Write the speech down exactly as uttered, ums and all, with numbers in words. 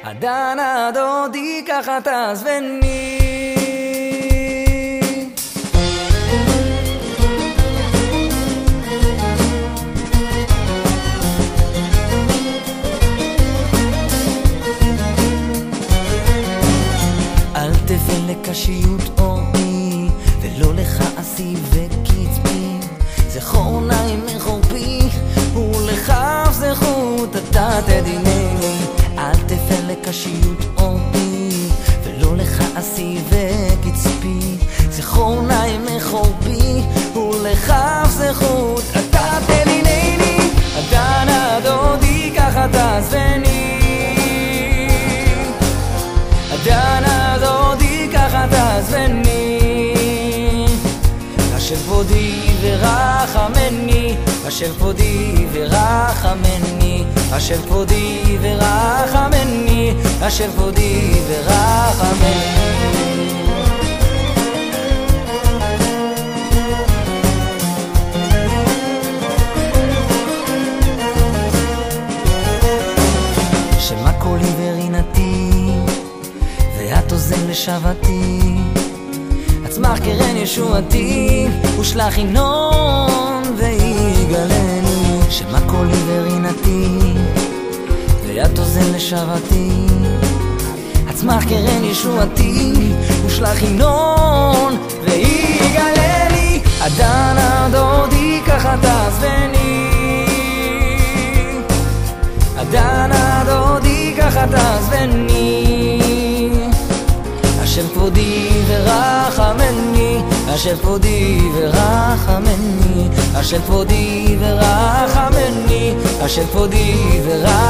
הדנה דודי ככה תעזבני. אל תפן לקשיות אורי ולא לכעסי וקצבי, זכור נעים מחורפי ולכף זכות אתה תדינני. אל תפן לקשיות אורי ולא לכעסי וקצבי, זכור נעים מחורפי ולכף זכות אתה תדינני. הדנה דודי ככה תעזבני, הדנה דודי ככה תעזבני. אשב כבודי ורחמני, אשב כבודי ורחמני, אשב כבודי ורחמני, אשב כבודי ורחמני. שמה קולי ורינתי ואת אוזן לשבתי, עצמך קרן ישועתי ושלח ינון ויגלני. שמה קולי ורינתי ואת אוזן לשבתי, עצמך קרן ישועתי ושלח ינון ויגלני. הדנה דודי ככה תעזבני, הדנה דודי ככה תעזבני. אשב כבודי ורחמני, אשב כבודי ורחמני, אשב כבודי ורחמני, אשב כבודי ורחמני.